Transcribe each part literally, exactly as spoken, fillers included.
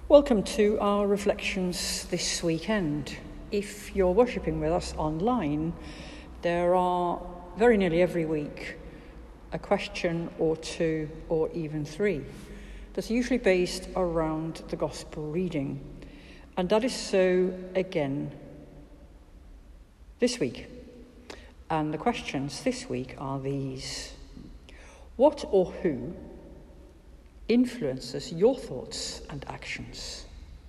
Welcome to our reflections this weekend. If you're worshipping with us online, there are very nearly every week a question or two or even three that's usually based around the gospel reading. And that is so again this week. And the questions this week are these. What or who influences your thoughts and actions?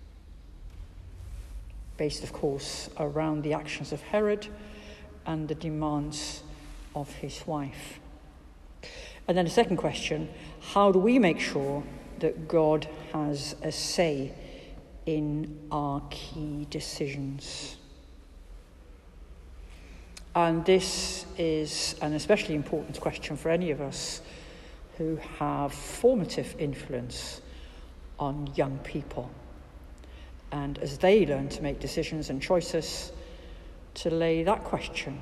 Based, of course, around the actions of Herod and the demands of his wife. And then the second question, how do we make sure that God has a say in our key decisions? And this is an especially important question for any of us who have formative influence on young people. And as they learn to make decisions and choices, to lay that question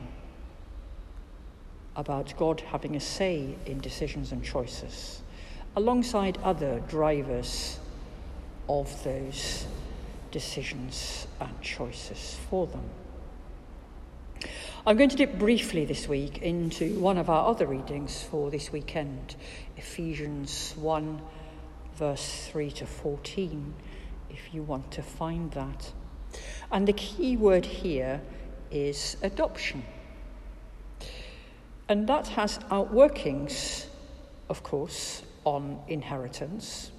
about God having a say in decisions and choices, alongside other drivers of those decisions and choices for them. I'm going to dip briefly this week into one of our other readings for this weekend, Ephesians one, verse three to fourteen, if you want to find that. And the key word here is adoption. And that has outworkings, of course, on inheritance.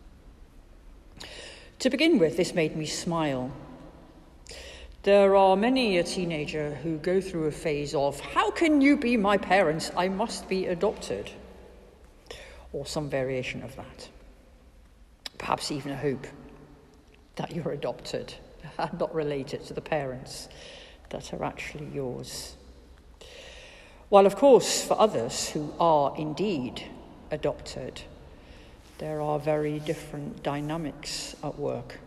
To begin with, this made me smile. There are many a teenager who go through a phase of, how can you be my parents? I must be adopted. Or some variation of that. Perhaps even a hope that you're adopted and not related to the parents that are actually yours. While, of course, for others who are indeed adopted, there are very different dynamics at work.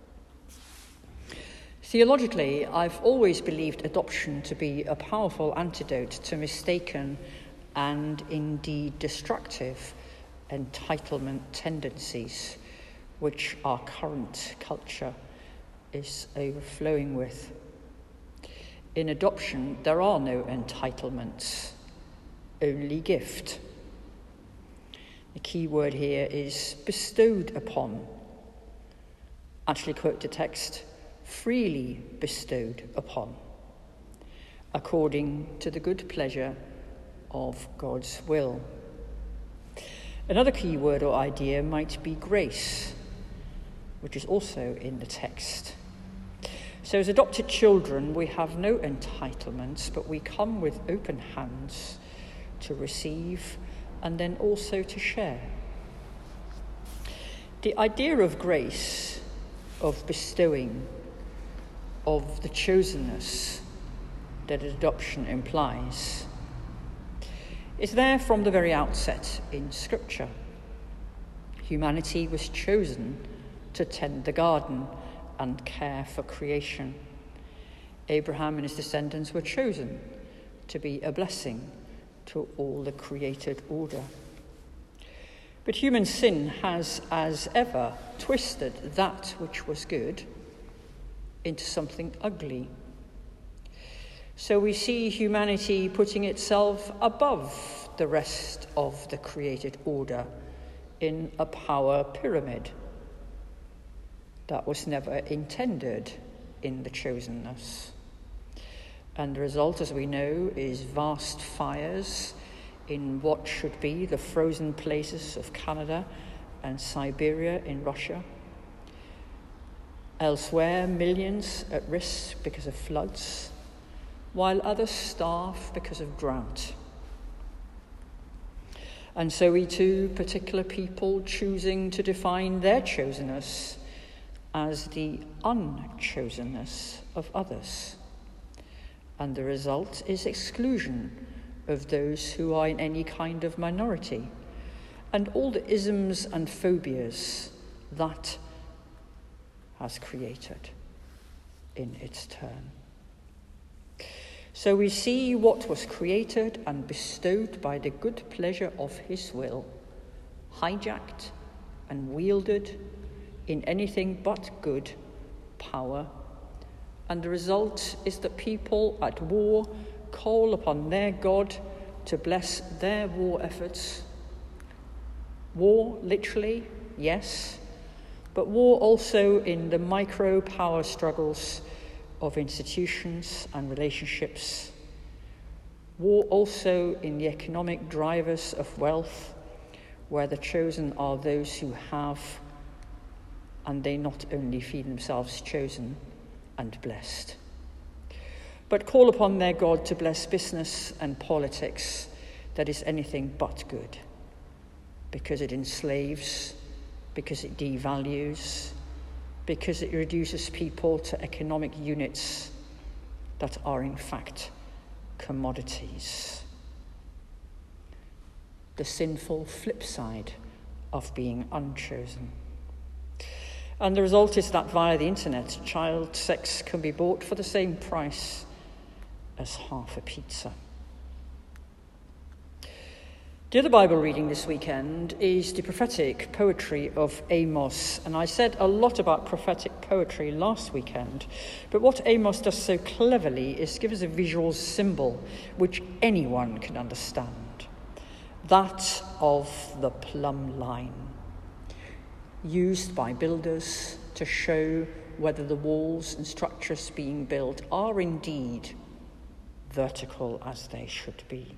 Theologically, I've always believed adoption to be a powerful antidote to mistaken and indeed destructive entitlement tendencies, which our current culture is overflowing with. In adoption, there are no entitlements, only gift. The key word here is bestowed upon. Actually, quote the text, freely bestowed upon, according to the good pleasure of God's will. Another key word or idea might be grace, which is also in the text. So as adopted children, we have no entitlements, but we come with open hands to receive and then also to share. The idea of grace, of bestowing, of the chosenness that adoption implies, is there from the very outset in Scripture. Humanity was chosen to tend the garden and care for creation. Abraham and his descendants were chosen to be a blessing to all the created order. But human sin has, as ever, twisted that which was good into something ugly. So we see humanity putting itself above the rest of the created order in a power pyramid. That was never intended in the chosenness. And the result, as we know, is vast fires in what should be the frozen places of Canada and Siberia in Russia. Elsewhere, millions at risk because of floods, while others starve because of drought. And so we too, particular people choosing to define their chosenness as the unchosenness of others. And the result is exclusion of those who are in any kind of minority, and all the isms and phobias that has created in its turn. So we see what was created and bestowed by the good pleasure of his will, hijacked and wielded in anything but good power, and the result is that people at war call upon their God to bless their war efforts. War, literally, yes, but war also in the micro power struggles of institutions and relationships. War also in the economic drivers of wealth, where the chosen are those who have, and they not only feel themselves chosen and blessed, but call upon their God to bless business and politics that is anything but good, because it enslaves, because it devalues, because it reduces people to economic units that are in fact commodities. The sinful flip side of being unchosen. And the result is that via the internet, child sex can be bought for the same price as half a pizza. The other Bible reading this weekend is the prophetic poetry of Amos. And I said a lot about prophetic poetry last weekend, but what Amos does so cleverly is give us a visual symbol which anyone can understand. That of the plumb line, used by builders to show whether the walls and structures being built are indeed vertical as they should be.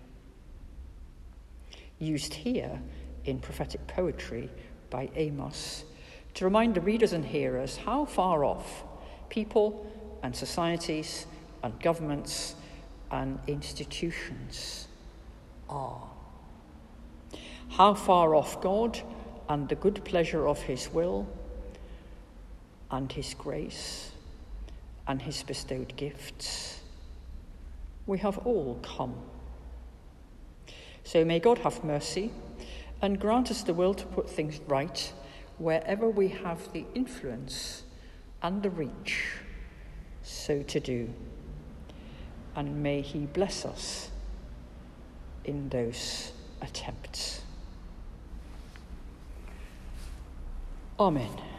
Used here in prophetic poetry by Amos to remind the readers and hearers how far off people and societies and governments and institutions are. How far off God and the good pleasure of his will and his grace and his bestowed gifts we have all come. So may God have mercy and grant us the will to put things right wherever we have the influence and the reach so to do. And may he bless us in those attempts. Amen.